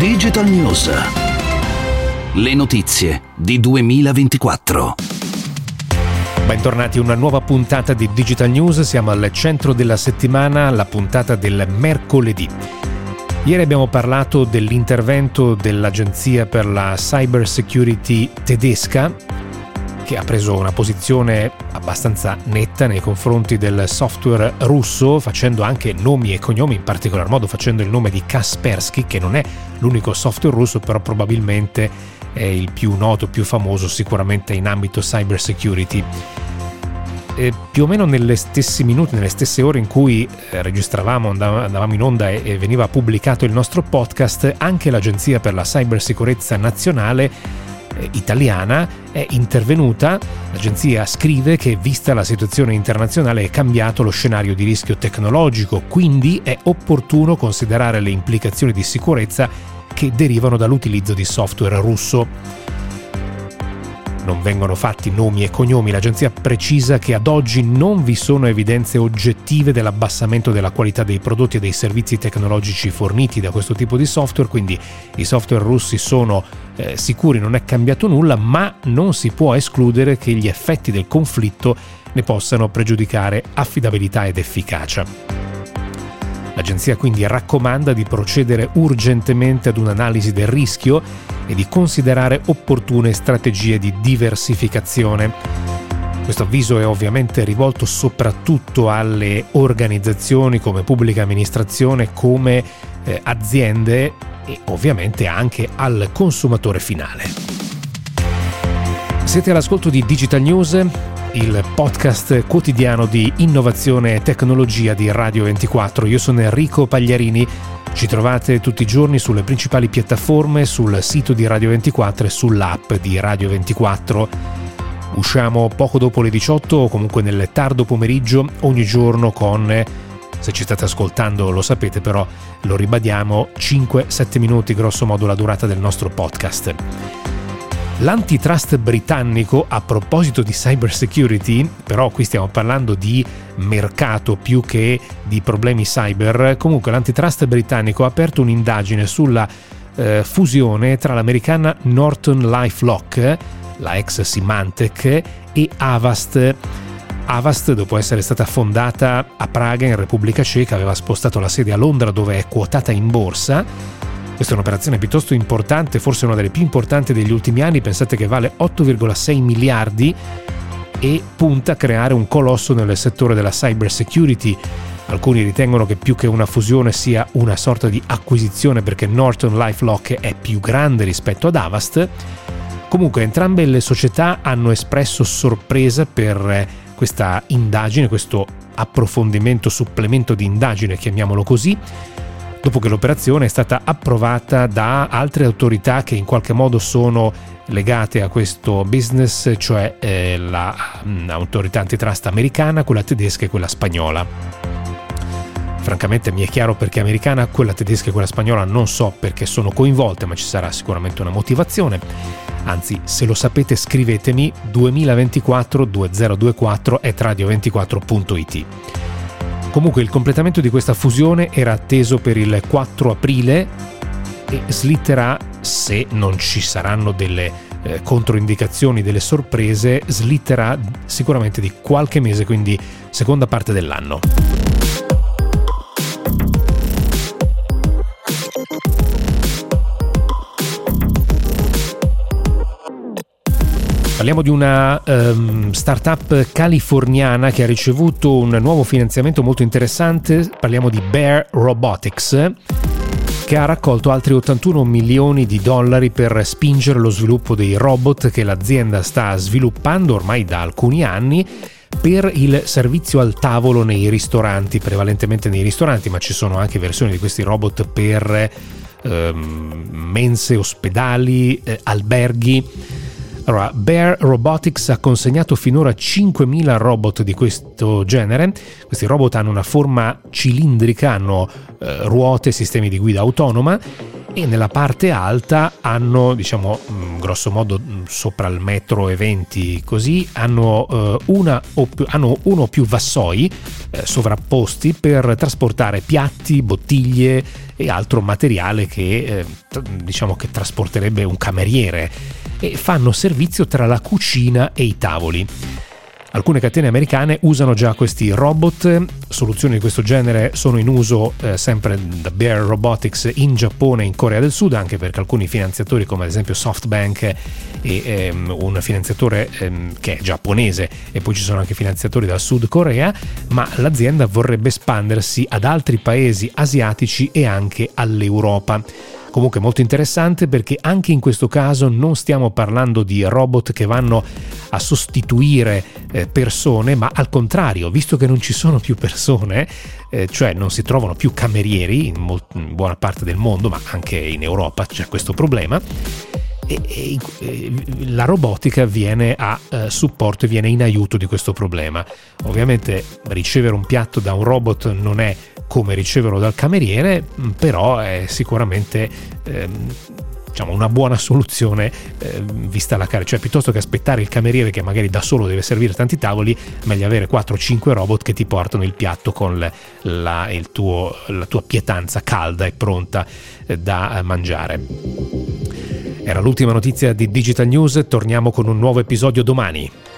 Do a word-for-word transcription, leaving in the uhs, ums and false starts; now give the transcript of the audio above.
Digital News. Le notizie di duemilaventiquattro. Bentornati a una nuova puntata di Digital News. Siamo al centro della settimana, la puntata del mercoledì. Ieri abbiamo parlato dell'intervento dell'Agenzia per la Cyber Security tedesca, che ha preso una posizione abbastanza netta nei confronti del software russo, facendo anche nomi e cognomi, in particolar modo facendo il nome di Kaspersky, che non è l'unico software russo, però probabilmente è il più noto, più famoso sicuramente in ambito cyber security. E più o meno negli stessi minuti, nelle stesse ore in cui eh, registravamo, andavamo in onda e, e veniva pubblicato il nostro podcast, anche l'Agenzia per la Cybersicurezza Nazionale italiana è intervenuta. L'agenzia scrive che, vista la situazione internazionale, è cambiato lo scenario di rischio tecnologico, quindi è opportuno considerare le implicazioni di sicurezza che derivano dall'utilizzo di software russo. Non vengono fatti nomi e cognomi. L'agenzia precisa che ad oggi non vi sono evidenze oggettive dell'abbassamento della qualità dei prodotti e dei servizi tecnologici forniti da questo tipo di software, quindi i software russi sono eh, sicuri, non è cambiato nulla, ma non si può escludere che gli effetti del conflitto ne possano pregiudicare affidabilità ed efficacia. L'agenzia quindi raccomanda di procedere urgentemente ad un'analisi del rischio e di considerare opportune strategie di diversificazione. Questo avviso è ovviamente rivolto soprattutto alle organizzazioni come pubblica amministrazione, come eh, aziende e ovviamente anche al consumatore finale. Siete all'ascolto di Digital News, il podcast quotidiano di innovazione e tecnologia di Radio ventiquattro. Io sono Enrico Pagliarini. Ci trovate tutti i giorni sulle principali piattaforme, sul sito di Radio ventiquattro e sull'app di Radio ventiquattro. Usciamo poco dopo le diciotto o comunque nel tardo pomeriggio ogni giorno con, se ci state ascoltando lo sapete, però lo ribadiamo, cinque sette minuti grosso modo la durata del nostro podcast. L'antitrust britannico, a proposito di cyber security, però qui stiamo parlando di mercato più che di problemi cyber, comunque l'antitrust britannico ha aperto un'indagine sulla eh, fusione tra l'americana NortonLifeLock, la ex Symantec, e Avast. Avast, dopo essere stata fondata a Praga in Repubblica Ceca, aveva spostato la sede a Londra, dove è quotata in borsa. Questa è un'operazione piuttosto importante, forse una delle più importanti degli ultimi anni. Pensate che vale otto virgola sei miliardi e punta a creare un colosso nel settore della cyber security. Alcuni ritengono che più che una fusione sia una sorta di acquisizione, perché NortonLifeLock è più grande rispetto ad Avast. Comunque entrambe le società hanno espresso sorpresa per questa indagine, questo approfondimento, supplemento di indagine, chiamiamolo così, dopo che l'operazione è stata approvata da altre autorità che in qualche modo sono legate a questo business, cioè eh, l'autorità antitrust americana, quella tedesca e quella spagnola. Francamente mi è chiaro perché americana, quella tedesca e quella spagnola non so perché sono coinvolte, ma ci sarà sicuramente una motivazione. Anzi, se lo sapete scrivetemi duemilaventiquattro duemilaventiquattro at radio ventiquattro punto it. Comunque il completamento di questa fusione era atteso per il quattro aprile e slitterà, se non ci saranno delle eh, controindicazioni, delle sorprese, slitterà sicuramente di qualche mese, quindi seconda parte dell'anno. Parliamo di una um, startup californiana che ha ricevuto un nuovo finanziamento molto interessante. Parliamo di Bear Robotics, che ha raccolto altri ottantuno milioni di dollari per spingere lo sviluppo dei robot che l'azienda sta sviluppando ormai da alcuni anni per il servizio al tavolo nei ristoranti, prevalentemente nei ristoranti, ma ci sono anche versioni di questi robot per um, mense, ospedali, eh, alberghi. Allora, Bear Robotics ha consegnato finora cinquemila robot di questo genere. Questi robot hanno una forma cilindrica, hanno eh, ruote, sistemi di guida autonoma e nella parte alta hanno, diciamo, grosso modo sopra il metro e venti così, hanno, eh, una o più, hanno uno o più vassoi eh, sovrapposti per trasportare piatti, bottiglie e altro materiale che eh, diciamo che trasporterebbe un cameriere, e fanno servizio tra la cucina e i tavoli. Alcune catene americane usano già questi robot. Soluzioni di questo genere sono in uso eh, sempre da Bear Robotics in Giappone e in Corea del Sud, anche perché alcuni finanziatori, come ad esempio SoftBank e ehm, un finanziatore ehm, che è giapponese, e poi ci sono anche finanziatori dal Sud Corea, ma l'azienda vorrebbe espandersi ad altri paesi asiatici e anche all'Europa. Comunque molto interessante, perché anche in questo caso non stiamo parlando di robot che vanno a sostituire eh, persone, ma al contrario, visto che non ci sono più persone, eh, cioè non si trovano più camerieri in, molt- in buona parte del mondo, ma anche in Europa c'è questo problema, e, e, e la robotica viene a eh, supporto e viene in aiuto di questo problema. Ovviamente ricevere un piatto da un robot non è come riceverlo dal cameriere, però è sicuramente ehm, diciamo una buona soluzione eh, vista la carica, cioè piuttosto che aspettare il cameriere che magari da solo deve servire tanti tavoli, meglio avere quattro cinque robot che ti portano il piatto con la, la, il tuo, la tua pietanza calda e pronta eh, da mangiare. Era l'ultima notizia di Digital News, torniamo con un nuovo episodio domani.